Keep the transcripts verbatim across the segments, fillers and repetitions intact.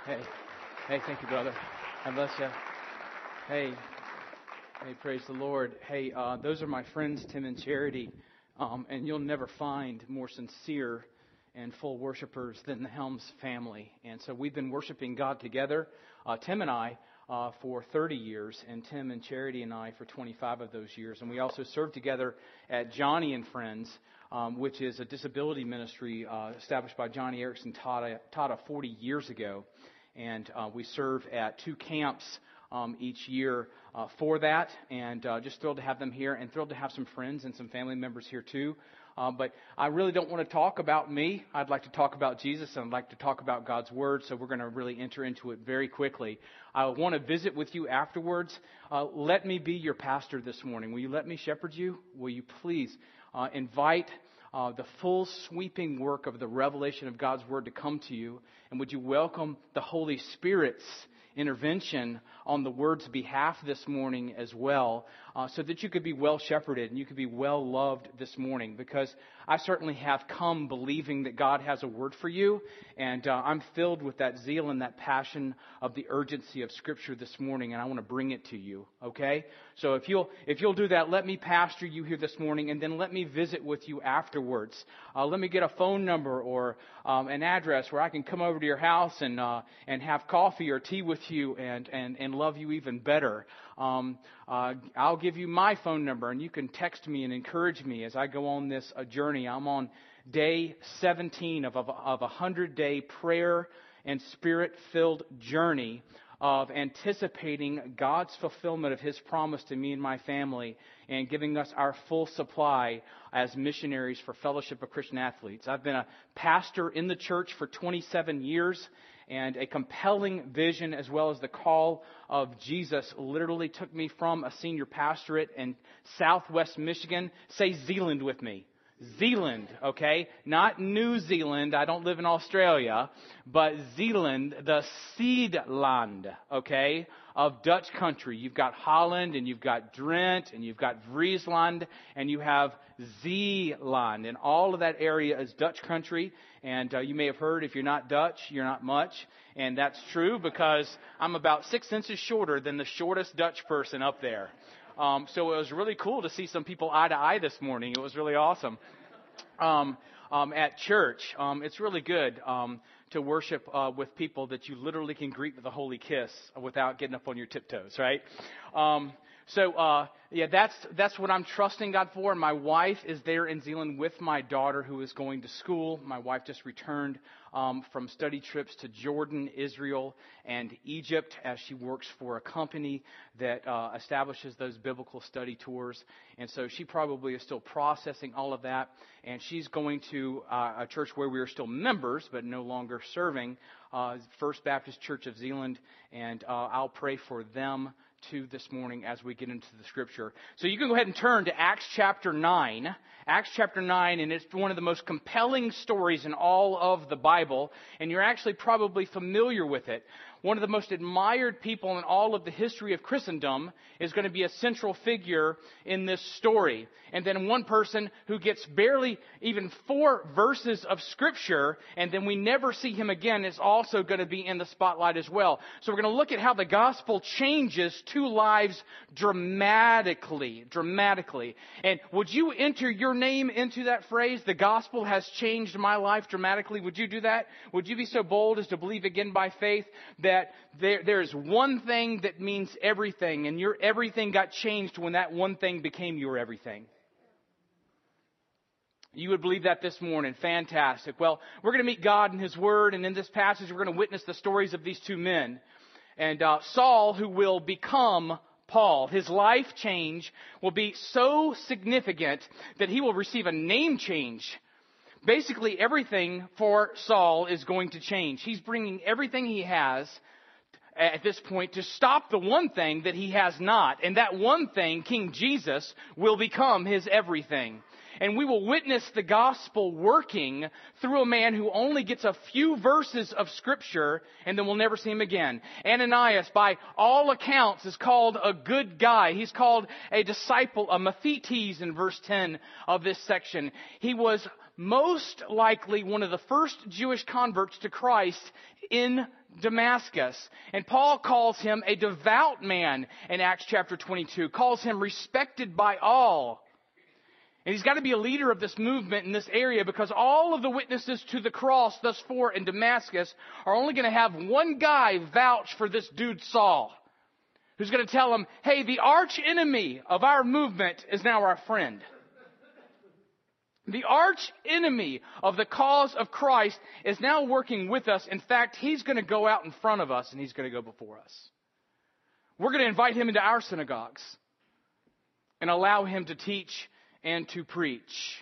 Hey, hey, thank you, brother. God bless you. Hey, hey, praise the Lord. Hey, uh, those are my friends, Tim and Charity, um, and you'll never find more sincere and full worshipers than the Helms family. And so we've been worshiping God together, uh, Tim and I, uh, for thirty years, and Tim and Charity and I for twenty-five of those years. And we also served together at Johnny and Friends, um, which is a disability ministry uh, established by Johnny Erickson Tata, Tata forty years ago. And uh, we serve at two camps um, each year uh, for that, and uh, just thrilled to have them here, and thrilled to have some friends and some family members here too. Uh, but I really don't want to talk about me. I'd like to talk about Jesus, and I'd like to talk about God's Word, so we're going to really enter into it very quickly. I want to visit with you afterwards. Uh, let me be your pastor this morning. Will you let me shepherd you? Will you please uh, invite Uh, the full sweeping work of the revelation of God's Word to come to you? And would you welcome the Holy Spirit's intervention on the Word's behalf this morning as well, uh, so that you could be well shepherded and you could be well loved this morning? Because I certainly have come believing that God has a word for you, and uh, I'm filled with that zeal and that passion of the urgency of Scripture this morning, and I want to bring it to you, okay? So if you'll if you'll do that, let me pastor you here this morning, and then let me visit with you afterwards. Uh, let me get a phone number or um, an address where I can come over to your house and uh, and have coffee or tea with you and, and, and love you even better. Um, uh, I'll give you my phone number, and you can text me and encourage me as I go on this uh, journey. I'm on day seventeen of, of, of a hundred-day prayer and Spirit-filled journey of anticipating God's fulfillment of His promise to me and my family, and giving us our full supply as missionaries for Fellowship of Christian Athletes. I've been a pastor in the church for twenty-seven years, and a compelling vision as well as the call of Jesus literally took me from a senior pastorate in Southwest Michigan. Say Zeeland with me. Zeeland, okay? Not New Zealand. I don't live in Australia. But Zeeland, the seed land, okay, of Dutch country. You've got Holland, and you've got Drent, and you've got Friesland, and you have Zeeland. And all of that area is Dutch country. And uh, you may have heard, if you're not Dutch, you're not much. And that's true, because I'm about six inches shorter than the shortest Dutch person up there. Um, so it was really cool to see some people eye to eye this morning. It was really awesome. Um, um, at church, um, it's really good um, to worship uh, with people that you literally can greet with a holy kiss without getting up on your tiptoes, right? Um, so, uh, yeah, that's that's what I'm trusting God for. And my wife is there in Zeeland with my daughter, who is going to school. My wife just returned um, from study trips to Jordan, Israel, and Egypt, as she works for a company that uh, establishes those biblical study tours. And so she probably is still processing all of that. And she's going to uh, a church where we are still members, but no longer serving, uh, First Baptist Church of Zeeland. And uh, I'll pray for them to this morning as we get into the Scripture. So you can go ahead and turn to Acts chapter nine. Acts chapter nine, and it's one of the most compelling stories in all of the Bible, and you're actually probably familiar with it. One of the most admired people in all of the history of Christendom is going to be a central figure in this story. And then one person who gets barely even four verses of Scripture, and then we never see him again, is also going to be in the spotlight as well. So we're going to look at how the gospel changes two lives dramatically, dramatically. And would you enter your name into that phrase, the gospel has changed my life dramatically? Would you do that? Would you be so bold as to believe again by faith that That there, there is one thing that means everything, and your everything got changed when that one thing became your everything? You would believe that this morning. Fantastic. Well, we're going to meet God in His Word, and in this passage we're going to witness the stories of these two men. And uh, Saul, who will become Paul, his life change will be so significant that he will receive a name change. Basically, everything for Saul is going to change. He's bringing everything he has at this point to stop the one thing that he has not. And that one thing, King Jesus, will become his everything. And we will witness the gospel working through a man who only gets a few verses of Scripture, and then we'll never see him again. Ananias, by all accounts, is called a good guy. He's called a disciple, a Mathetes in verse ten of this section. He was most likely one of the first Jewish converts to Christ in Damascus. And Paul calls him a devout man in Acts chapter twenty-two, calls him respected by all. And he's got to be a leader of this movement in this area, because all of the witnesses to the cross thus far in Damascus are only going to have one guy vouch for this dude Saul, who's going to tell him, hey, the arch enemy of our movement is now our friend. The arch enemy of the cause of Christ is now working with us. In fact, he's going to go out in front of us and he's going to go before us. We're going to invite him into our synagogues and allow him to teach and to preach.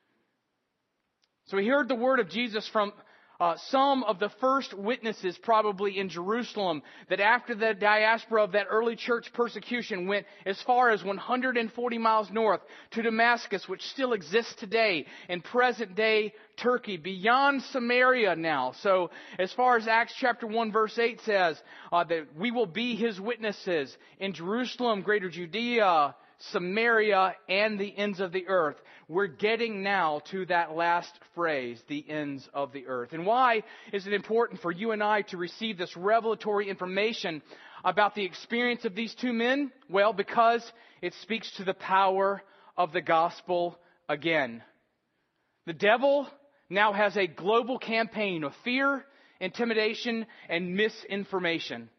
So we heard the word of Jesus from uh, some of the first witnesses probably in Jerusalem, that after the diaspora of that early church persecution went as far as one hundred forty miles north to Damascus, which still exists today in present day Turkey, beyond Samaria now. So as far as Acts chapter one verse eight says, uh, that we will be his witnesses in Jerusalem, greater Judea, Samaria, and the ends of the earth. We're getting now to that last phrase, the ends of the earth. And why is it important for you and I to receive this revelatory information about the experience of these two men? Well, because it speaks to the power of the gospel again. The devil now has a global campaign of fear, intimidation, and misinformation.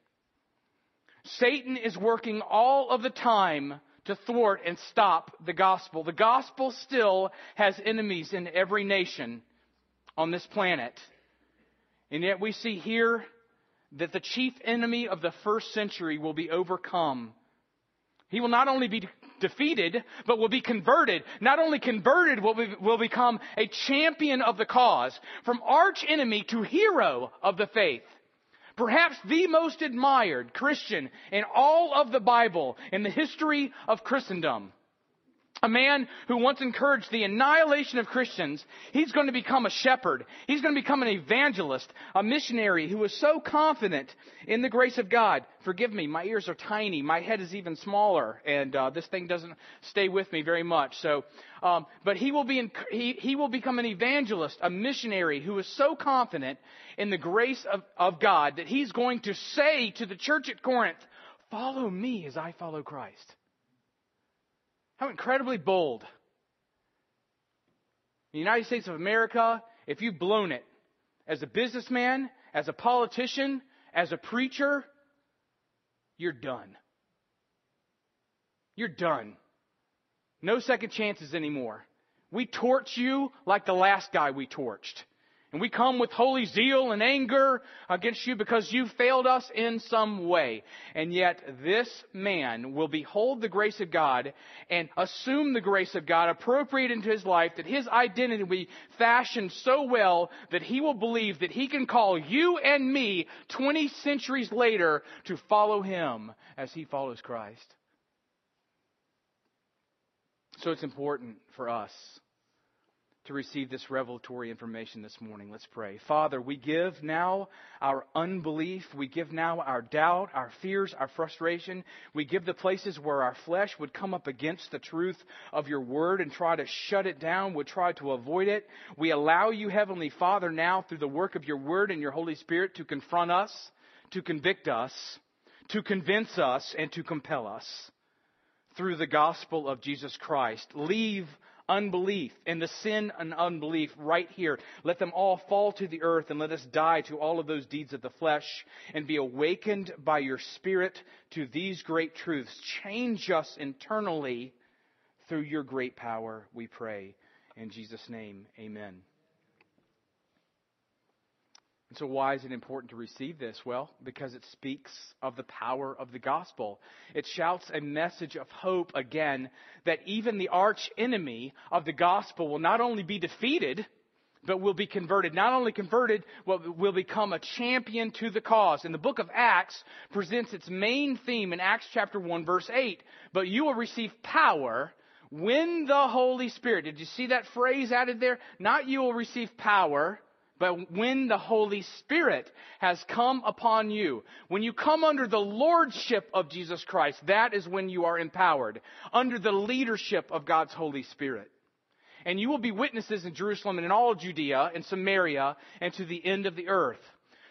Satan is working all of the time to thwart and stop the gospel. The gospel still has enemies in every nation on this planet. And yet we see here that the chief enemy of the first century will be overcome. He will not only be defeated, but will be converted. Not only converted, will, be, will become a champion of the cause. From arch enemy to hero of the faith. Perhaps the most admired Christian in all of the Bible, in the history of Christendom. A man who once encouraged the annihilation of Christians, he's going to become a shepherd. He's going to become an evangelist, a missionary who is so confident in the grace of God. Forgive me, my ears are tiny. My head is even smaller, and uh, this thing doesn't stay with me very much. So, um, but he will be in, he, he will become an evangelist, a missionary who is so confident in the grace of, of God that he's going to say to the church at Corinth, "Follow me as I follow Christ." How incredibly bold. In the United States of America, if you've blown it as a businessman, as a politician, as a preacher, you're done. You're done. No second chances anymore. We torch you like the last guy we torched. And we come with holy zeal and anger against you because you failed us in some way. And yet this man will behold the grace of God and assume the grace of God, appropriate into his life, that his identity will be fashioned so well that he will believe that he can call you and me twenty centuries later to follow him as he follows Christ. So it's important for us to receive this revelatory information this morning. Let's pray. Father, we give now our unbelief. We give now our doubt, our fears, our frustration. We give the places where our flesh would come up against the truth of your word and try to shut it down, would try to avoid it. We allow you, Heavenly Father, now through the work of your word and your Holy Spirit to confront us, to convict us, to convince us, and to compel us through the gospel of Jesus Christ. Leave unbelief and the sin and unbelief right here. Let them all fall to the earth, and let us die to all of those deeds of the flesh and be awakened by your Spirit to these great truths. Change us internally through your great power, we pray. In Jesus' name, amen. And so why is it important to receive this? Well, because it speaks of the power of the gospel. It shouts a message of hope again, that even the arch enemy of the gospel will not only be defeated, but will be converted. Not only converted, but will become a champion to the cause. And the book of Acts presents its main theme in Acts chapter one, verse eight. But you will receive power when the Holy Spirit. Did you see that phrase added there? Not you will receive power, but when the Holy Spirit has come upon you. When you come under the lordship of Jesus Christ, that is when you are empowered. Under the leadership of God's Holy Spirit. And you will be witnesses in Jerusalem and in all Judea and Samaria and to the end of the earth.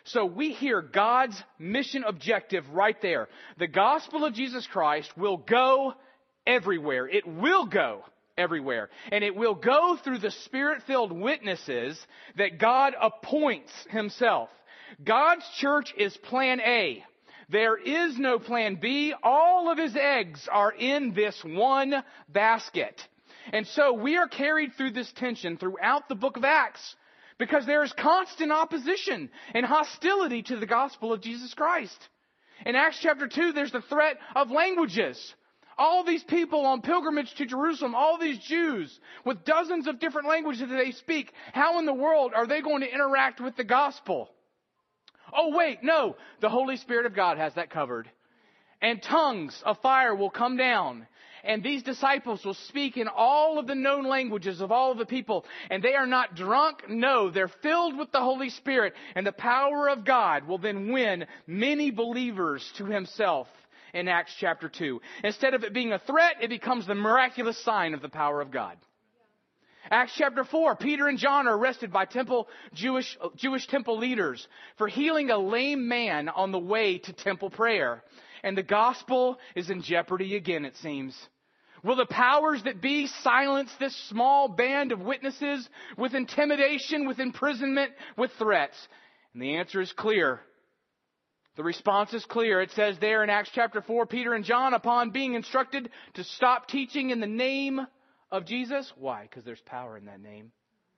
So we hear God's mission objective right there. The gospel of Jesus Christ will go everywhere. It will go everywhere. And it will go through the Spirit-filled witnesses that God appoints Himself. God's church is plan A. There is no plan B. All of His eggs are in this one basket. And so we are carried through this tension throughout the book of Acts because there is constant opposition and hostility to the gospel of Jesus Christ. In Acts chapter two, there's the threat of languages. All these people on pilgrimage to Jerusalem, all these Jews with dozens of different languages that they speak, how in the world are they going to interact with the gospel? Oh, wait, no. The Holy Spirit of God has that covered. And tongues of fire will come down. And these disciples will speak in all of the known languages of all of the people. And they are not drunk. No, they're filled with the Holy Spirit. And the power of God will then win many believers to Himself in Acts chapter two. Instead of it being a threat, it becomes the miraculous sign of the power of God. Acts chapter four, Peter and John are arrested by temple Jewish, Jewish temple leaders for healing a lame man on the way to temple prayer. And the gospel is in jeopardy again, it seems. Will the powers that be silence this small band of witnesses with intimidation, with imprisonment, with threats? And the answer is clear. The response is clear. It says there in Acts chapter four, Peter and John, upon being instructed to stop teaching in the name of Jesus. Why? Because there's power in that name.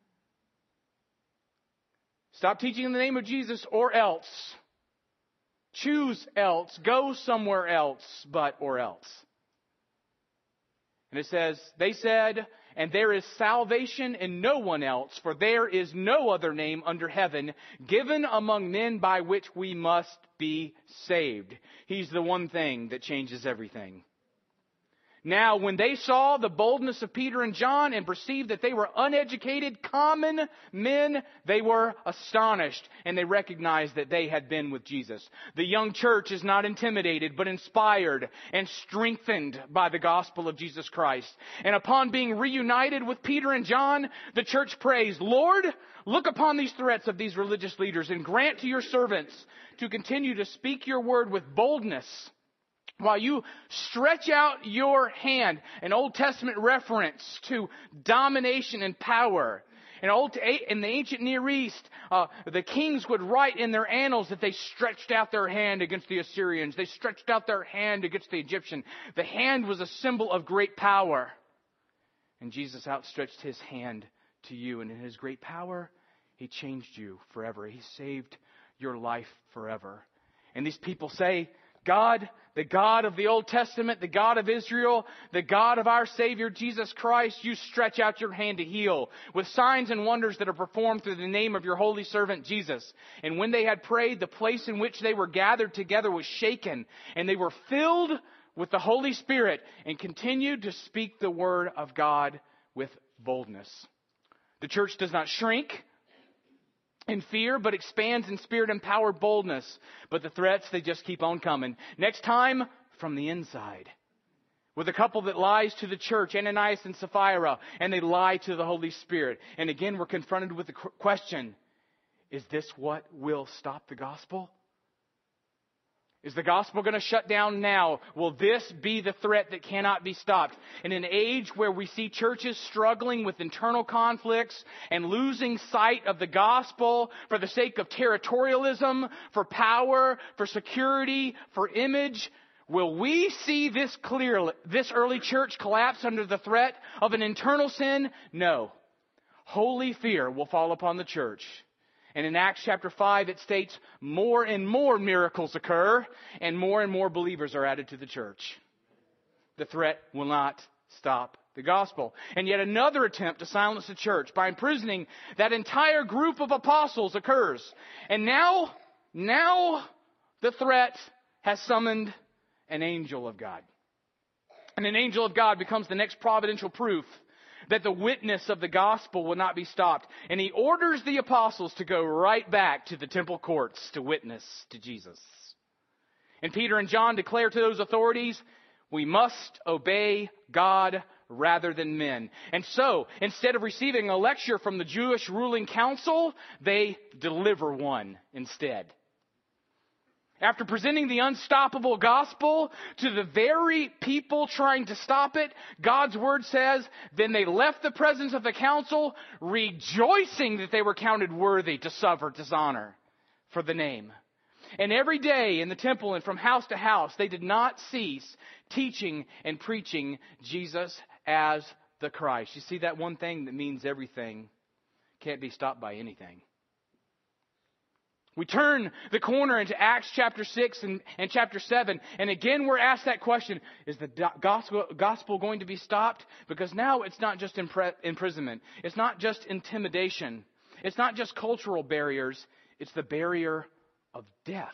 Stop teaching in the name of Jesus or else. Choose else. Go somewhere else, but or else. And it says, they said, and there is salvation in no one else, for there is no other name under heaven given among men by which we must be saved. He's the one thing that changes everything. Now, when they saw the boldness of Peter and John and perceived that they were uneducated, common men, they were astonished and they recognized that they had been with Jesus. The young church is not intimidated, but inspired and strengthened by the gospel of Jesus Christ. And upon being reunited with Peter and John, the church prays, Lord, look upon these threats of these religious leaders and grant to your servants to continue to speak your word with boldness, while you stretch out your hand, an Old Testament reference to domination and power. In, old, in the ancient Near East, uh, the kings would write in their annals that they stretched out their hand against the Assyrians. They stretched out their hand against the Egyptian. The hand was a symbol of great power. And Jesus outstretched His hand to you. And in His great power, He changed you forever. He saved your life forever. And these people say, God, the God of the Old Testament, the God of Israel, the God of our Savior Jesus Christ, you stretch out your hand to heal with signs and wonders that are performed through the name of your holy servant Jesus. And when they had prayed, the place in which they were gathered together was shaken, and they were filled with the Holy Spirit and continued to speak the word of God with boldness. The church does not shrink in fear, but expands in spirit-empowered boldness. But the threats, they just keep on coming. Next time, from the inside. With a couple that lies to the church, Ananias and Sapphira, and they lie to the Holy Spirit. And again, we're confronted with the question, is this what will stop the gospel? Is the gospel going to shut down now? Will this be the threat that cannot be stopped? In an age where we see churches struggling with internal conflicts and losing sight of the gospel for the sake of territorialism, for power, for security, for image, will we see this clearly, this early church collapse under the threat of an internal sin? No. Holy fear will fall upon the church. And in Acts chapter five, it states more and more miracles occur and more and more believers are added to the church. The threat will not stop the gospel. And yet another attempt to silence the church by imprisoning that entire group of apostles occurs. And now, now the threat has summoned an angel of God. And an angel of God becomes the next providential proof that the witness of the gospel will not be stopped. And he orders the apostles to go right back to the temple courts to witness to Jesus. And Peter and John declare to those authorities, we must obey God rather than men. And so, instead of receiving a lecture from the Jewish ruling council, they deliver one instead. After presenting the unstoppable gospel to the very people trying to stop it, God's word says, then they left the presence of the council, rejoicing that they were counted worthy to suffer dishonor for the name. And every day in the temple and from house to house, they did not cease teaching and preaching Jesus as the Christ. You see, that one thing that means everything can't be stopped by anything. We turn the corner into Acts chapter six and, and chapter seven. And again, we're asked that question, is the gospel, gospel going to be stopped? Because now it's not just impre- imprisonment. It's not just intimidation. It's not just cultural barriers. It's the barrier of death.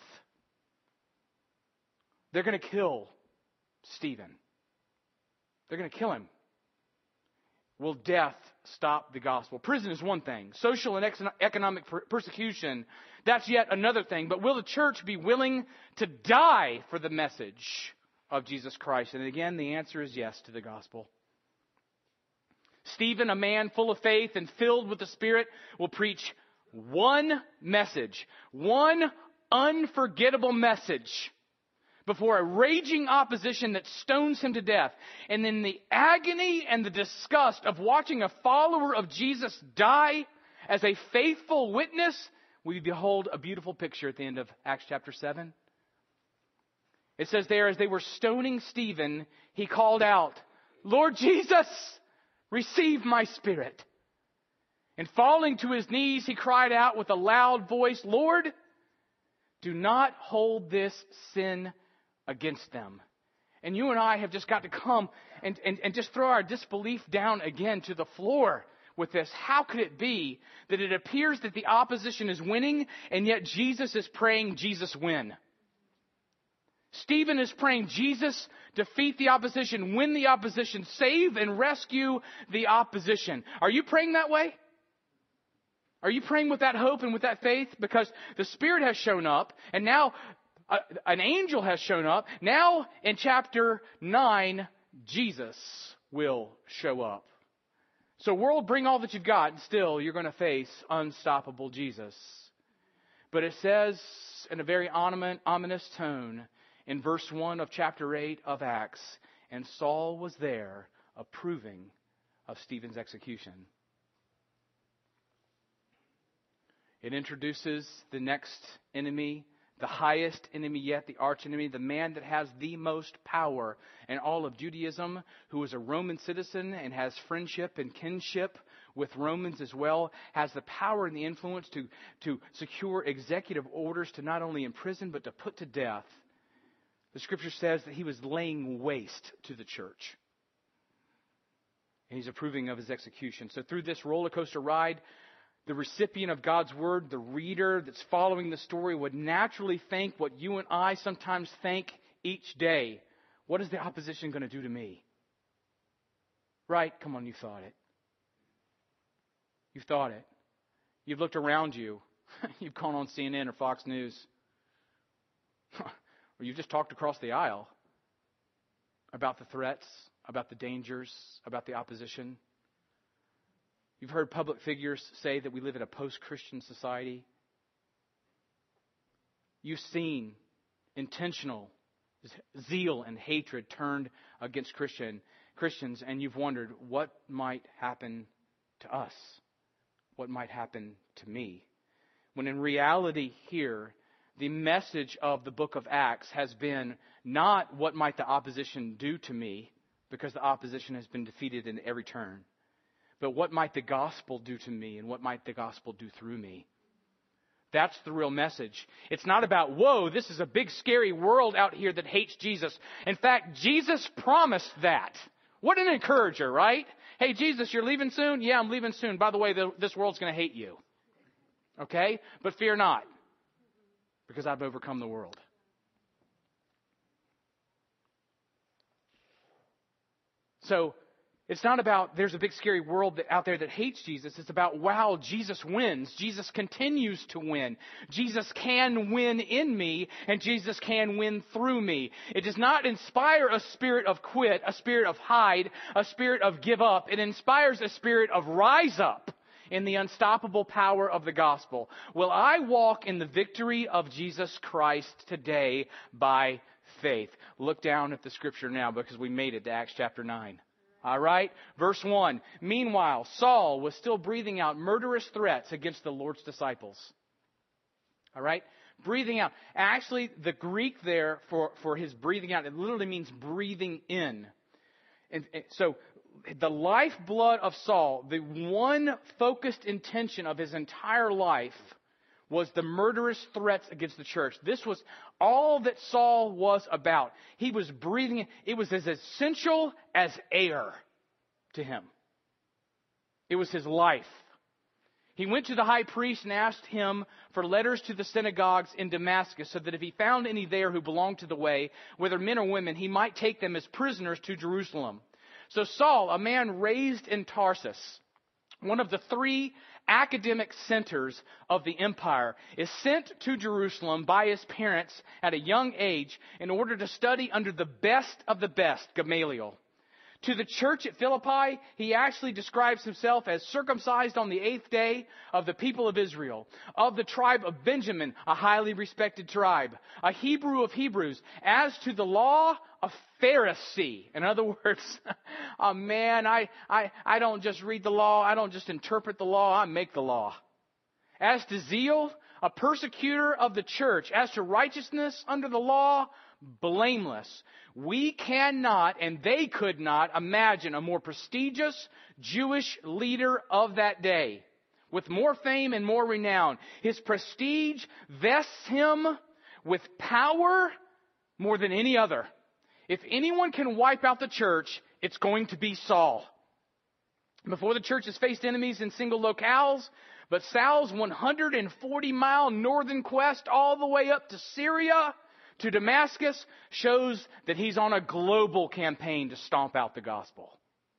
They're going to kill Stephen. They're going to kill him. Will death stop the gospel? Prison is one thing. Social and ex- economic per- persecution, that's yet another thing. But will the church be willing to die for the message of Jesus Christ? And again, the answer is yes to the gospel. Stephen, a man full of faith and filled with the Spirit, will preach one message, one unforgettable message before a raging opposition that stones him to death. And in the agony and the disgust of watching a follower of Jesus die as a faithful witness, we behold a beautiful picture at the end of Acts chapter seven. It says there, as they were stoning Stephen, he called out, "Lord Jesus, receive my spirit." And falling to his knees, he cried out with a loud voice, "Lord, do not hold this sin against them." And you and I have just got to come and, and, and just throw our disbelief down again to the floor with this. How could it be that it appears that the opposition is winning, and yet Jesus is praying Jesus win? Stephen is praying Jesus defeat the opposition, win the opposition, save and rescue the opposition. Are you praying that way? Are you praying with that hope and with that faith? Because the Spirit has shown up, and now uh, an angel has shown up. Now in chapter nine, Jesus will show up. So world, bring all that you've got, and still you're going to face unstoppable Jesus. But it says in a very ominous tone in verse one of chapter eight of Acts, and Saul was there approving of Stephen's execution. It introduces the next enemy, the highest enemy yet, the arch enemy, the man that has the most power in all of Judaism, who is a Roman citizen and has friendship and kinship with Romans as well, has the power and the influence to, to secure executive orders to not only imprison but to put to death. The Scripture says that he was laying waste to the church. And he's approving of his execution. So through this roller coaster ride, the recipient of God's word, the reader that's following the story, would naturally think what you and I sometimes think each day. What is the opposition going to do to me? Right? Come on, you thought it. You've thought it. You've looked around you. You've gone on C N N or Fox News. Or you've just talked across the aisle about the threats, about the dangers, about the opposition. You've heard public figures say that we live in a post-Christian society. You've seen intentional zeal and hatred turned against Christian Christians, and you've wondered what might happen to us, what might happen to me. When in reality here, the message of the book of Acts has been not what might the opposition do to me, because the opposition has been defeated in every turn. But what might the gospel do to me, and what might the gospel do through me? That's the real message. It's not about, whoa, this is a big scary world out here that hates Jesus. In fact, Jesus promised that. What an encourager, right? Hey, Jesus, you're leaving soon? Yeah, I'm leaving soon. By the way, the, this world's going to hate you. Okay? But fear not, because I've overcome the world. So, it's not about there's a big scary world that, out there that hates Jesus. It's about, wow, Jesus wins. Jesus continues to win. Jesus can win in me, and Jesus can win through me. It does not inspire a spirit of quit, a spirit of hide, a spirit of give up. It inspires a spirit of rise up. in the unstoppable power of the gospel? Will I walk in the victory of Jesus Christ today by faith? Look down at the scripture now because we made it to Acts chapter nine. All right, verse one. Meanwhile, Saul was still breathing out murderous threats against the Lord's disciples. All right, breathing out. Actually, the Greek there for, for his breathing out, it literally means breathing in. And, and so the lifeblood of Saul, the one focused intention of his entire life was the murderous threats against the church. This was all that Saul was about. He was breathing in. It was as essential as air to him. It was his life. He went to the high priest and asked him for letters to the synagogues in Damascus so that if he found any there who belonged to the way, whether men or women, he might take them as prisoners to Jerusalem. So Saul, a man raised in Tarsus, one of the three academic centers of the empire, is sent to Jerusalem by his parents at a young age in order to study under the best of the best, Gamaliel. To the church at Philippi, he actually describes himself as circumcised on the eighth day of the people of Israel, of the tribe of Benjamin, a highly respected tribe, a Hebrew of Hebrews, as to the law, a Pharisee. In other words, oh man, I, I, I don't just read the law, I don't just interpret the law, I make the law. As to zeal, a persecutor of the church. As to righteousness under the law, blameless. We cannot, and they could not, imagine a more prestigious Jewish leader of that day, with more fame and more renown. His prestige vests him with power more than any other. If anyone can wipe out the church, it's going to be Saul. Before the church has faced enemies in single locales, but Saul's one hundred forty mile northern quest all the way up to Syria, to Damascus, shows that he's on a global campaign to stomp out the gospel.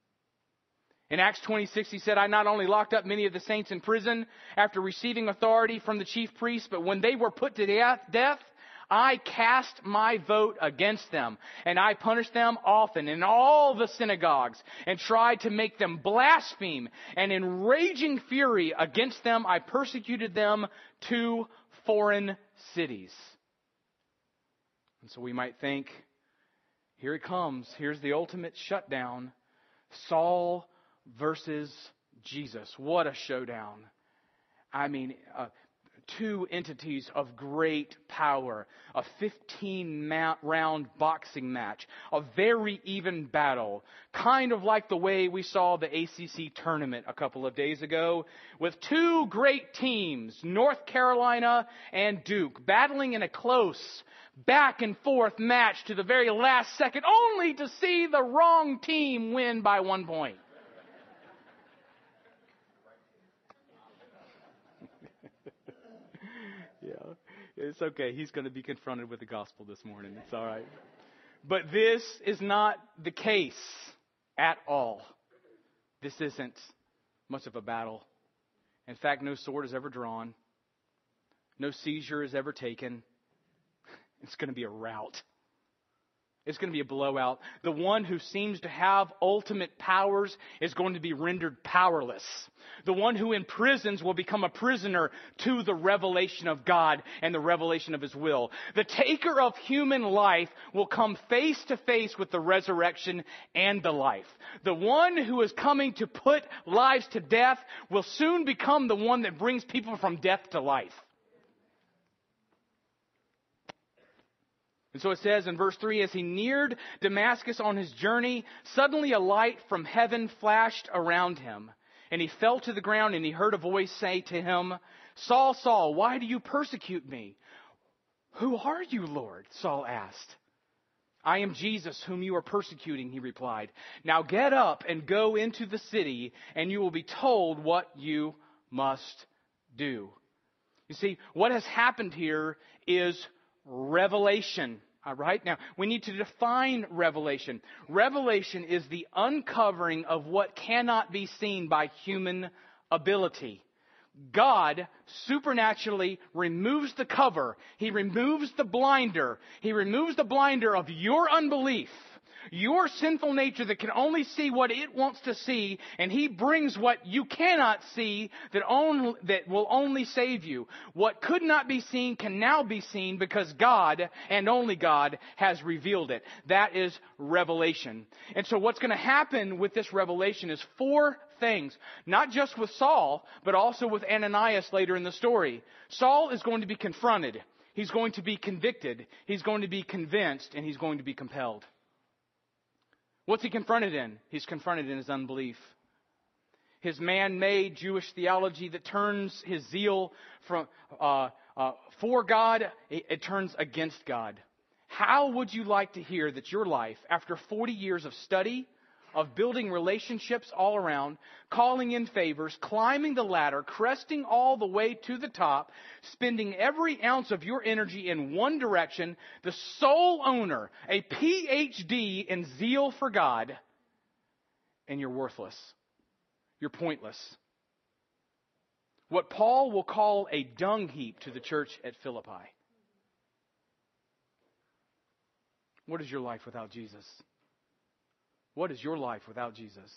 In Acts twenty-six, he said, I not only locked up many of the saints in prison after receiving authority from the chief priests, but when they were put to death, I cast my vote against them, and I punished them often in all the synagogues, and tried to make them blaspheme, and in raging fury against them, I persecuted them to foreign cities. And so we might think, here it comes. Here's the ultimate shutdown. Saul versus Jesus. What a showdown. I mean, uh, two entities of great power. A fifteen-round boxing match. A very even battle. Kind of like the way we saw the A C C tournament a couple of days ago. With two great teams, North Carolina and Duke, battling in a close back and forth match to the very last second, only to see the wrong team win by one point. Yeah, it's okay. He's going to be confronted with the gospel this morning. It's all right. But this is not the case at all. This isn't much of a battle. In fact, no sword is ever drawn. No seizure is ever taken. It's going to be a rout. It's going to be a blowout. The one who seems to have ultimate powers is going to be rendered powerless. The one who imprisons will become a prisoner to the revelation of God and the revelation of His will. The taker of human life will come face to face with the resurrection and the life. The one who is coming to put lives to death will soon become the one that brings people from death to life. And so it says in verse three, as he neared Damascus on his journey, suddenly a light from heaven flashed around him. And he fell to the ground, and he heard a voice say to him, Saul, Saul, why do you persecute me? Who are you, Lord? Saul asked. I am Jesus, whom you are persecuting, he replied. Now get up and go into the city, and you will be told what you must do. You see, what has happened here is revelation. All right. Now, we need to define revelation. Revelation is the uncovering of what cannot be seen by human ability. God supernaturally removes the cover. He removes the blinder. He removes the blinder of your unbelief Your sinful nature that can only see what it wants to see, and He brings what you cannot see that, only, that will only save you. What could not be seen can now be seen because God, and only God, has revealed it. That is revelation. And so what's going to happen with this revelation is four things. Not just with Saul, but also with Ananias later in the story. Saul is going to be confronted. He's going to be convicted. He's going to be convinced, and he's going to be compelled. What's he confronted in? He's confronted in his unbelief. His man-made Jewish theology that turns his zeal from uh, uh, for God, it, it turns against God. How would you like to hear that your life, after forty years of study, of building relationships all around, calling in favors, climbing the ladder, cresting all the way to the top, spending every ounce of your energy in one direction, the sole owner, a P H D in zeal for God, and you're worthless. You're pointless. What Paul will call a dung heap to the church at Philippi. What is your life without Jesus? What is your life without Jesus?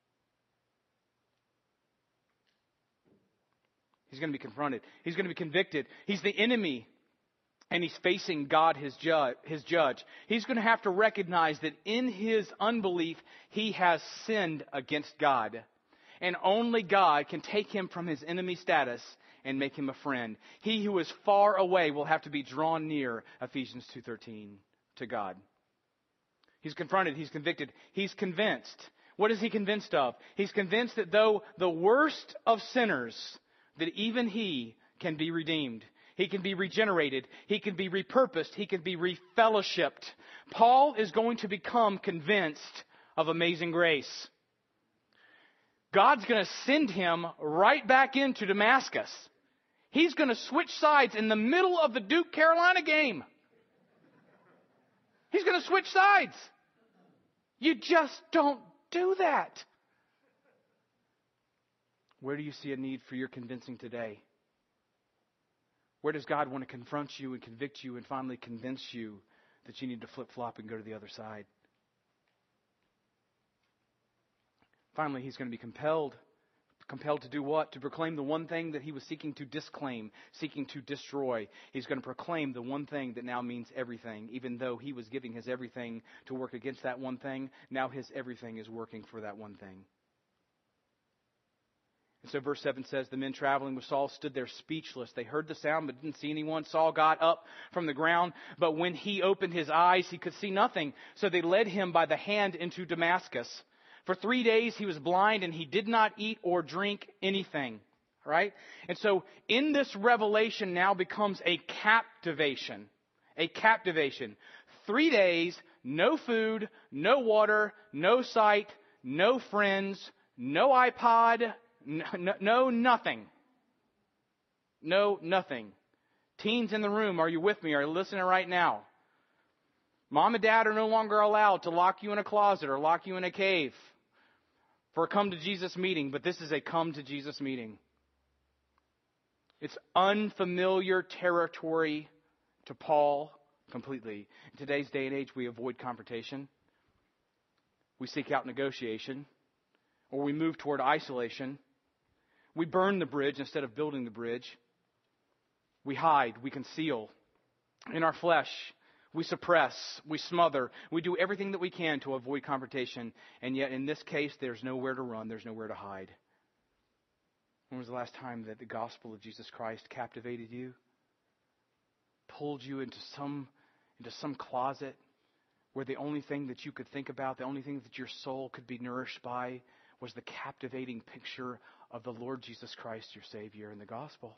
He's going to be confronted. He's going to be convicted. He's the enemy, and he's facing God, his judge. His judge. He's going to have to recognize that in his unbelief, he has sinned against God. And only God can take him from his enemy status and make him a friend. He who is far away will have to be drawn near, Ephesians two thirteen, to God. He's confronted. He's convicted. He's convinced. What is he convinced of? He's convinced that though the worst of sinners, that even he can be redeemed. He can be regenerated. He can be repurposed. He can be refellowshipped. Paul is going to become convinced of amazing grace. God's going to send him right back into Damascus. He's going to switch sides in the middle of the Duke Carolina game. He's going to switch sides. You just don't do that. Where do you see a need for your convincing today? Where does God want to confront you and convict you and finally convince you that you need to flip-flop and go to the other side? Finally, he's going to be compelled. Compelled to do what? To proclaim the one thing that he was seeking to disclaim, seeking to destroy. He's going to proclaim the one thing that now means everything. Even though he was giving his everything to work against that one thing, now his everything is working for that one thing. And so verse seven says, the men traveling with Saul stood there speechless. They heard the sound but didn't see anyone. Saul got up from the ground, but when he opened his eyes, he could see nothing. So they led him by the hand into Damascus. For three days he was blind and he did not eat or drink anything. Right? And so in this revelation now becomes a captivation. A captivation. Three days, no food, no water, no sight, no friends, no iPod, no, no nothing. No nothing. Teens in the room, are you with me? Are you listening right now? Mom and Dad are no longer allowed to lock you in a closet or lock you in a cave for a come to Jesus meeting, but this is a come to Jesus meeting. It's unfamiliar territory to Paul completely. In today's day and age, we avoid confrontation. We seek out negotiation, or we move toward isolation. We burn the bridge instead of building the bridge. We hide, we conceal. In our flesh, we suppress, we smother, we do everything that we can to avoid confrontation. And yet in this case, there's nowhere to run, there's nowhere to hide. When was the last time that the gospel of Jesus Christ captivated you? Pulled you into some, into some closet where the only thing that you could think about, the only thing that your soul could be nourished by was the captivating picture of the Lord Jesus Christ, your Savior, in the gospel.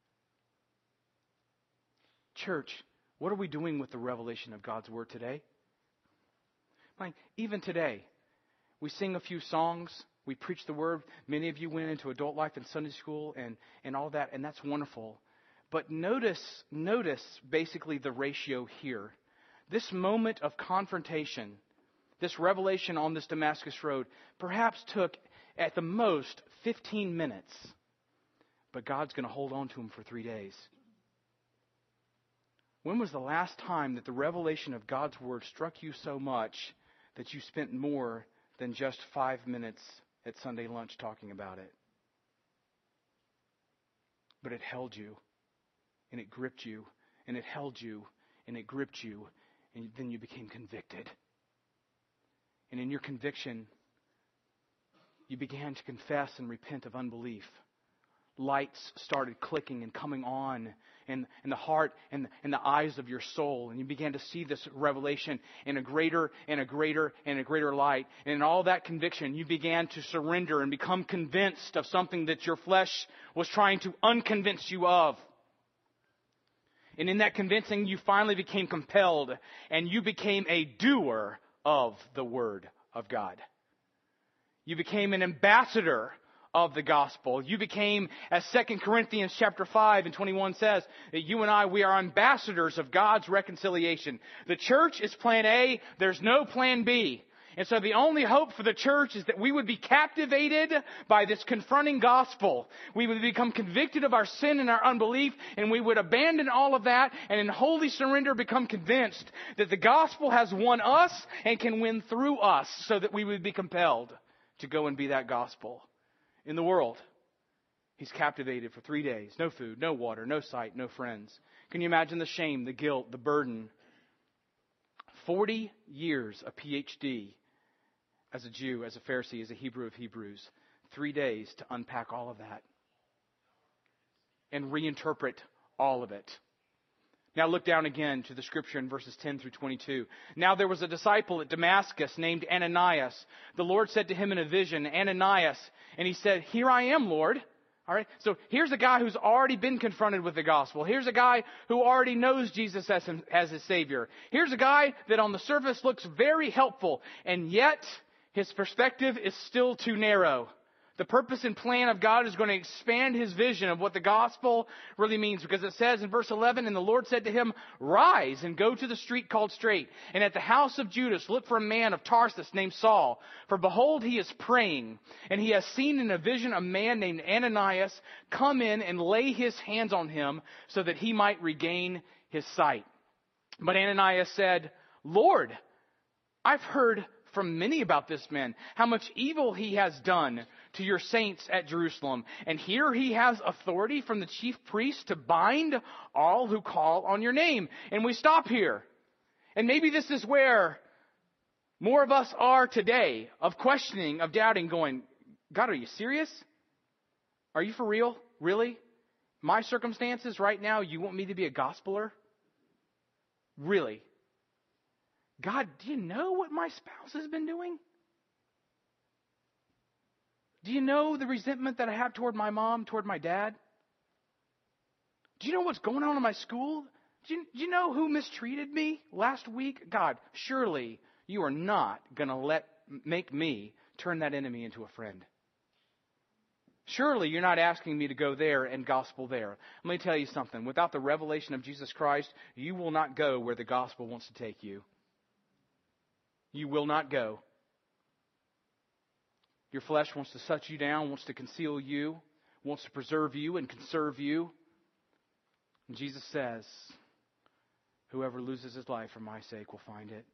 Church, what are we doing with the revelation of God's Word today? Like, even today, we sing a few songs, we preach the Word. Many of you went into adult life and Sunday school and, and all that, and that's wonderful. But notice, notice basically the ratio here. This moment of confrontation, this revelation on this Damascus road, perhaps took at the most fifteen minutes. But God's going to hold on to him for three days. When was the last time that the revelation of God's Word struck you so much that you spent more than just five minutes at Sunday lunch talking about it. But it held you, and it gripped you, and it held you, and it gripped you, and then you became convicted. And in your conviction, you began to confess and repent of unbelief. Lights started clicking and coming on in, in the heart and in the eyes of your soul. And you began to see this revelation in a greater and a greater and a greater light. And in all that conviction, you began to surrender and become convinced of something that your flesh was trying to unconvince you of. And in that convincing, you finally became compelled and you became a doer of the Word of God. You became an ambassador of the gospel. You became, as Second Corinthians chapter five and twenty-one says, that you and I, we are ambassadors of God's reconciliation. The church is plan A. There's no plan B. And so the only hope for the church is that we would be captivated by this confronting gospel. We would become convicted of our sin and our unbelief, and we would abandon all of that and in holy surrender become convinced that the gospel has won us and can win through us, so that we would be compelled to go and be that gospel in the world. He's captivated for three days. No food, no water, no sight, no friends. Can you imagine the shame, the guilt, the burden? Forty years, a P H D as a Jew, as a Pharisee, as a Hebrew of Hebrews. Three days to unpack all of that and reinterpret all of it. Now look down again to the scripture in verses ten through twenty-two. Now there was a disciple at Damascus named Ananias. The Lord said to him in a vision, Ananias, and he said, Here I am, Lord. All right. So here's a guy who's already been confronted with the gospel. Here's a guy who already knows Jesus as, him, as his Savior. Here's a guy that on the surface looks very helpful, and yet his perspective is still too narrow. The purpose and plan of God is going to expand his vision of what the gospel really means, because it says in verse eleven, and the Lord said to him, Rise and go to the street called Straight, and at the house of Judas look for a man of Tarsus named Saul. For behold, he is praying, and he has seen in a vision a man named Ananias come in and lay his hands on him so that he might regain his sight. But Ananias said, Lord, I've heard from many about this man, how much evil he has done to your saints at Jerusalem. And here he has authority from the chief priest to bind all who call on your name. And we stop here. And maybe this is where more of us are today, of questioning, of doubting, going, God, are you serious? Are you for real? Really? My circumstances right now, you want me to be a gospeler? Really? God, do you know what my spouse has been doing? Do you know the resentment that I have toward my mom, toward my dad? Do you know what's going on in my school? Do you, do you know who mistreated me last week? God, surely you are not going to let make me turn that enemy into a friend. Surely you're not asking me to go there and gospel there. Let me tell you something. Without the revelation of Jesus Christ, you will not go where the gospel wants to take you. You will not go. Your flesh wants to shut you down, wants to conceal you, wants to preserve you and conserve you. And Jesus says, whoever loses his life for my sake will find it.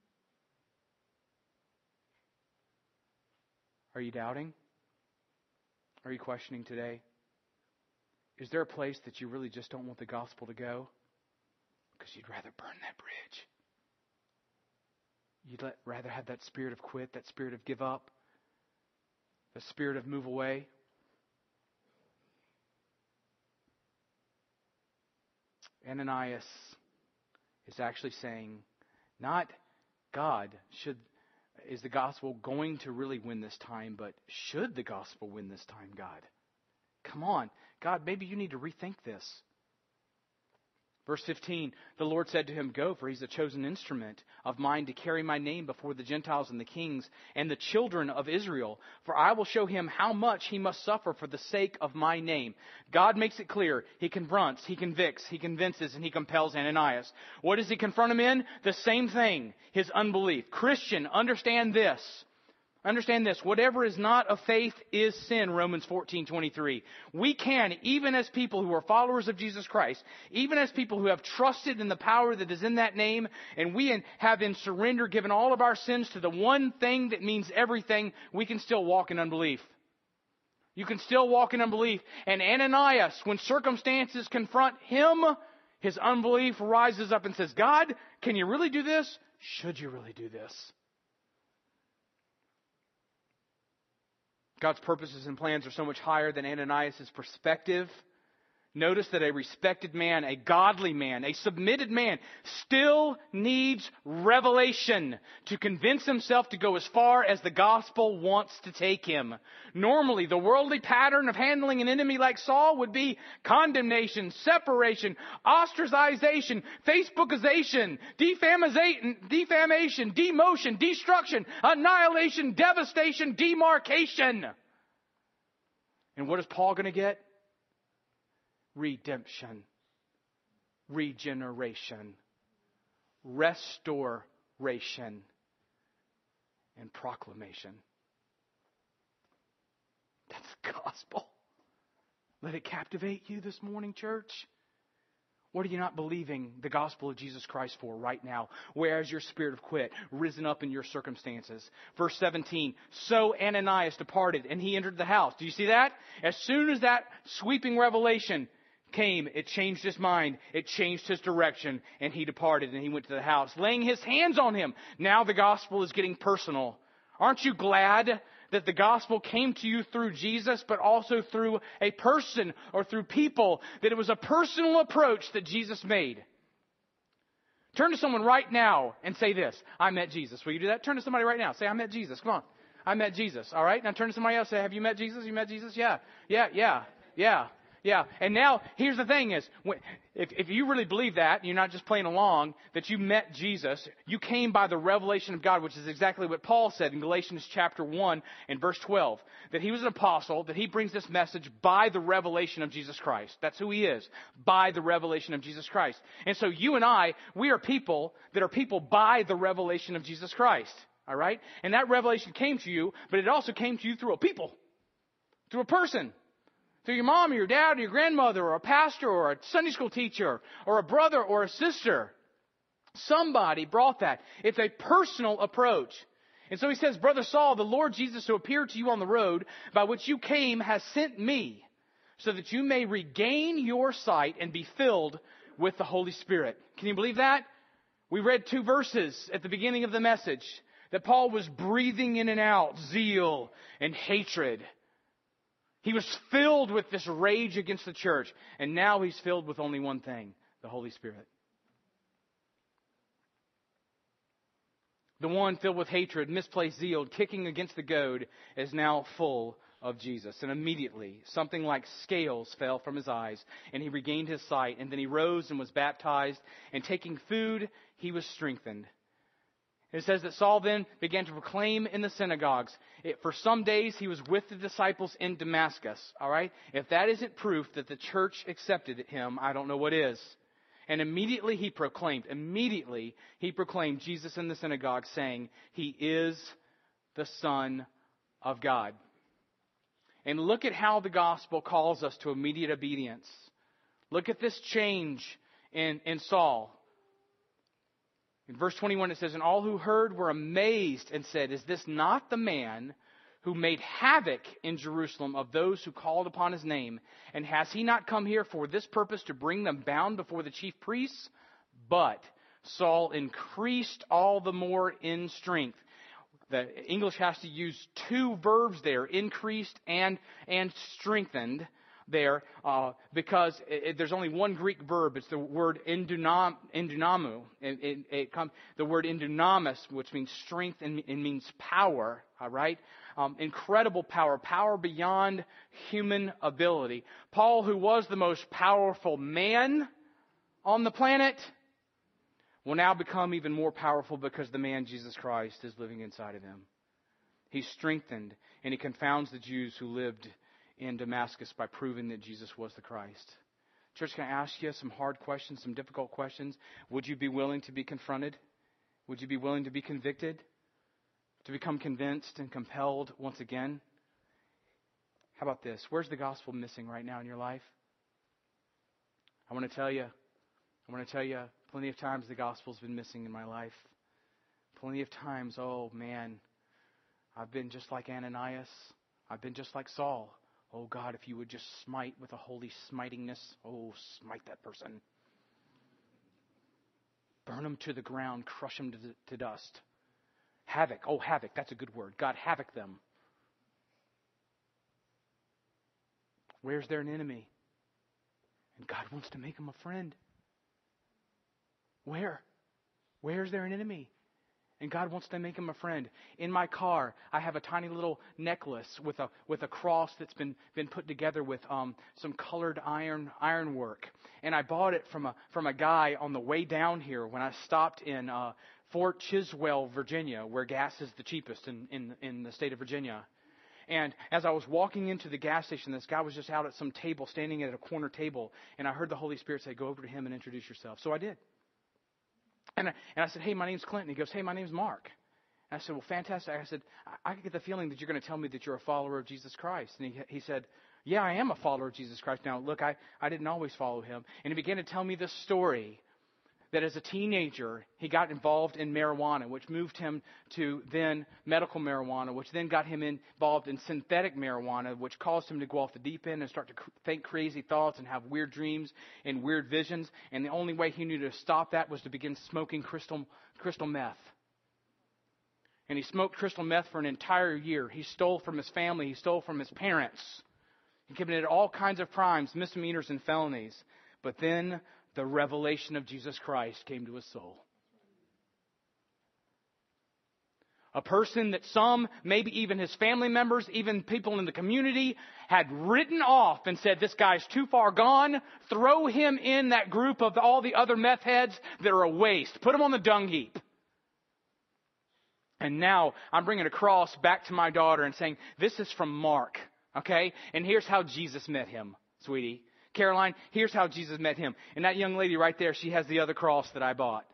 Are you doubting? Are you questioning today? Is there a place that you really just don't want the gospel to go? Because you'd rather burn that bridge. You'd let, rather have that spirit of quit, that spirit of give up, the spirit of move away. Ananias is actually saying, not God should is the gospel going to really win this time, but should the gospel win this time, God? Come on. God, maybe you need to rethink this. Verse fifteen, the Lord said to him, Go, for he's a chosen instrument of mine to carry my name before the Gentiles and the kings and the children of Israel. For I will show him how much he must suffer for the sake of my name. God makes it clear. He confronts, he convicts, he convinces, and he compels Ananias. What does he confront him in? The same thing, his unbelief. Christian, understand this. Understand this. Whatever is not of faith is sin, Romans fourteen twenty-three. We can, even as people who are followers of Jesus Christ, even as people who have trusted in the power that is in that name, and we have in surrender given all of our sins to the one thing that means everything, we can still walk in unbelief. You can still walk in unbelief. And Ananias, when circumstances confront him, his unbelief rises up and says, God, can you really do this? Should you really do this? God's purposes and plans are so much higher than Ananias' perspective. Notice that a respected man, a godly man, a submitted man still needs revelation to convince himself to go as far as the gospel wants to take him. Normally, the worldly pattern of handling an enemy like Saul would be condemnation, separation, ostracization, Facebookization, defamation, defamation, demotion, destruction, annihilation, devastation, demarcation. And what is Paul going to get? Redemption, regeneration, restoration, and proclamation. That's the gospel. Let it captivate you this morning, church. What are you not believing the gospel of Jesus Christ for right now? Where has your spirit of quit risen up in your circumstances? Verse seventeen, so Ananias departed and he entered the house. Do you see that? As soon as that sweeping revelation came, it changed his mind, it changed his direction, and he departed and he went to the house, laying his hands on him. Now the gospel is getting personal. Aren't you glad that the gospel came to you through Jesus, but also through a person or through people, that it was a personal approach that Jesus made? Turn to someone right now and say this, I met Jesus. Will you do that? Turn to somebody right now. Say, I met Jesus. Come on. I met Jesus. All right. Now turn to somebody else. Say, have you met Jesus? You met Jesus? Yeah. Yeah. Yeah. Yeah. Yeah, and now, here's the thing is, if, if you really believe that, you're not just playing along, that you met Jesus, you came by the revelation of God, which is exactly what Paul said in Galatians chapter one and verse twelve, that he was an apostle, that he brings this message by the revelation of Jesus Christ. That's who he is, by the revelation of Jesus Christ. And so you and I, we are people that are people by the revelation of Jesus Christ, all right? And that revelation came to you, but it also came to you through a people, through a person. Through your mom or your dad or your grandmother or a pastor or a Sunday school teacher or a brother or a sister. Somebody brought that. It's a personal approach. And so he says, Brother Saul, the Lord Jesus who appeared to you on the road by which you came has sent me so that you may regain your sight and be filled with the Holy Spirit. Can you believe that? We read two verses at the beginning of the message that Paul was breathing in and out zeal and hatred. He was filled with this rage against the church. And now he's filled with only one thing, the Holy Spirit. The one filled with hatred, misplaced zeal, kicking against the goad, is now full of Jesus. And immediately, something like scales fell from his eyes, and he regained his sight. And then he rose and was baptized. And taking food, he was strengthened. It says that Saul then began to proclaim in the synagogues. It, for some days he was with the disciples in Damascus. All right? If that isn't proof that the church accepted him, I don't know what is. And immediately he proclaimed, immediately he proclaimed Jesus in the synagogue, saying, He is the Son of God. And look at how the gospel calls us to immediate obedience. Look at this change in, in Saul. In verse twenty-one it says, And all who heard were amazed and said, Is this not the man who made havoc in Jerusalem of those who called upon his name? And has he not come here for this purpose, to bring them bound before the chief priests? But Saul increased all the more in strength. The English has to use two verbs there, increased and, and strengthened. There, uh, because it, it, there's only one Greek verb. It's the word endunam, endunamu. It, it, it comes the word endunamus, which means strength and, and means power. All right, um, incredible power, power beyond human ability. Paul, who was the most powerful man on the planet, will now become even more powerful because the man Jesus Christ is living inside of him. He's strengthened, and he confounds the Jews who lived in Damascus by proving that Jesus was the Christ. Church, can I ask you some hard questions, some difficult questions? Would you be willing to be confronted? Would you be willing to be convicted? to become convinced and compelled once again? How about this? Where's the gospel missing right now in your life? I want to tell you, I want to tell you, plenty of times the gospel's been missing in my life. Plenty of times, oh man, I've been just like Ananias. I've been just like Saul. Oh God, if you would just smite with a holy smitingness, oh, smite that person. Burn them to the ground, crush them to, to dust. Havoc, oh havoc, that's a good word. God, havoc them. Where's there an enemy? And God wants to make him a friend. Where? Where's there an enemy? And God wants to make him a friend. In my car, I have a tiny little necklace with a with a cross that's been been put together with um, some colored iron ironwork. And I bought it from a from a guy on the way down here when I stopped in uh, Fort Chiswell, Virginia, where gas is the cheapest in, in in the state of Virginia. And as I was walking into the gas station, this guy was just out at some table, standing at a corner table, and I heard the Holy Spirit say, "Go over to him and introduce yourself." So I did. And I, and I said, "Hey, my name's Clinton." He goes, "Hey, my name's Mark." And I said, "Well, fantastic." I said, I, I get the feeling that you're going to tell me that you're a follower of Jesus Christ. And he, he said, "Yeah, I am a follower of Jesus Christ." Now, look, I, I didn't always follow him. And he began to tell me this story that as a teenager, he got involved in marijuana, which moved him to then medical marijuana, which then got him involved in synthetic marijuana, which caused him to go off the deep end and start to think crazy thoughts and have weird dreams and weird visions. And the only way he knew to stop that was to begin smoking crystal, crystal meth. And he smoked crystal meth for an entire year. He stole from his family. He stole from his parents. He committed all kinds of crimes, misdemeanors, and felonies. But then the revelation of Jesus Christ came to his soul. A person that some, maybe even his family members, even people in the community, had written off and said, "This guy's too far gone. Throw him in that group of all the other meth heads that are a waste. Put him on the dung heap." And now I'm bringing a cross back to my daughter and saying, "This is from Mark, okay? And here's how Jesus met him, sweetie. Caroline, here's how Jesus met him." And that young lady right there, she has the other cross that I bought.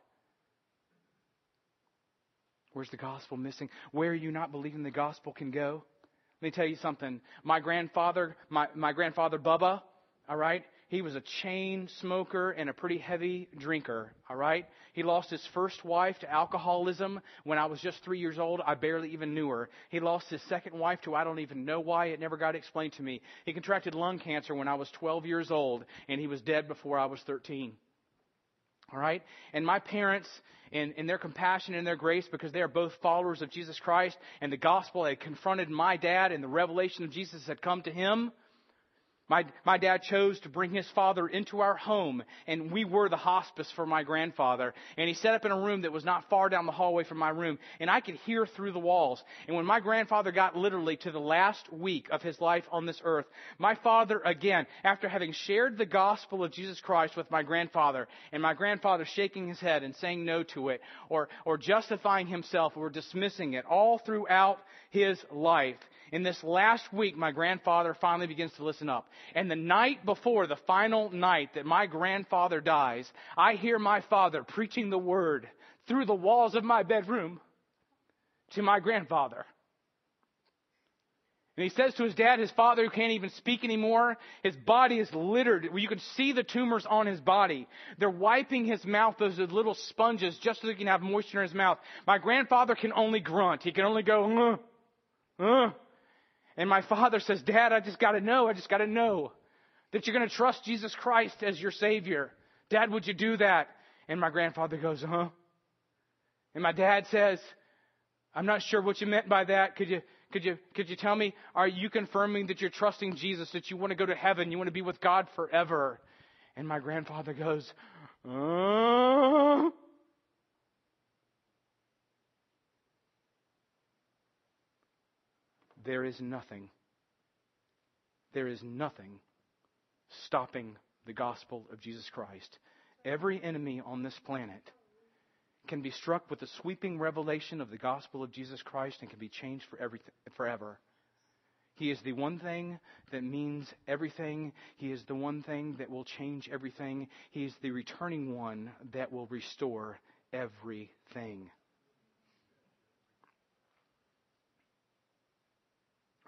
Where's the gospel missing? Where are you not believing the gospel can go? Let me tell you something. My grandfather, my, my grandfather Bubba, all right, he was a chain smoker and a pretty heavy drinker, all right? He lost his first wife to alcoholism when I was just three years old. I barely even knew her. He lost his second wife to I don't even know why. It never got explained to me. He contracted lung cancer when I was twelve years old, and he was dead before I was thirteen. All right? And my parents, in, in their compassion and their grace, because they are both followers of Jesus Christ, and the gospel had confronted my dad, and the revelation of Jesus had come to him, My, my dad chose to bring his father into our home, and we were the hospice for my grandfather. And he set up in a room that was not far down the hallway from my room, and I could hear through the walls. And when my grandfather got literally to the last week of his life on this earth, my father, again, after having shared the gospel of Jesus Christ with my grandfather, and my grandfather shaking his head and saying no to it, or, or justifying himself or dismissing it all throughout his life, in this last week, my grandfather finally begins to listen up. And the night before, the final night that my grandfather dies, I hear my father preaching the word through the walls of my bedroom to my grandfather. And he says to his dad, his father who can't even speak anymore, his body is littered. You can see the tumors on his body. They're wiping his mouth, those little sponges, just so he can have moisture in his mouth. My grandfather can only grunt. He can only go, uh, uh. And my father says, "Dad, I just got to know, I just got to know that you're going to trust Jesus Christ as your Savior. Dad, would you do that?" And my grandfather goes, "Huh?" And my dad says, "I'm not sure what you meant by that. Could you, could you, could you tell me, are you confirming that you're trusting Jesus, that you want to go to heaven, you want to be with God forever?" And my grandfather goes, "Uh." There is nothing, there is nothing stopping the gospel of Jesus Christ. Every enemy on this planet can be struck with the sweeping revelation of the gospel of Jesus Christ and can be changed for everything, forever. He is the one thing that means everything. He is the one thing that will change everything. He is the returning one that will restore everything.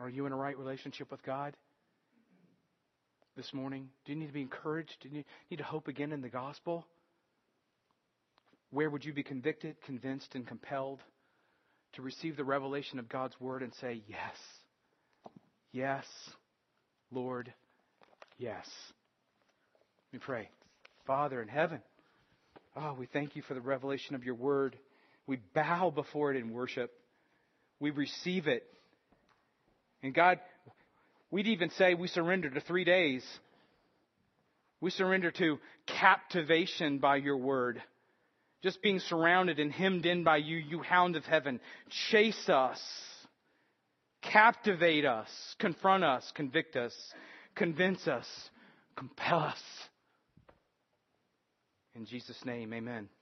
Are you in a right relationship with God this morning? Do you need to be encouraged? Do you need to hope again in the gospel? Where would you be convicted, convinced, and compelled to receive the revelation of God's word and say, yes, yes, Lord, yes. Let me pray. Father in heaven, oh, we thank you for the revelation of your word. We bow before it in worship. We receive it. And God, we'd even say we surrender to three days. We surrender to captivation by your word. Just being surrounded and hemmed in by you, you hound of heaven. Chase us. Captivate us. Confront us. Convict us. Convince us. Compel us. In Jesus' name, amen.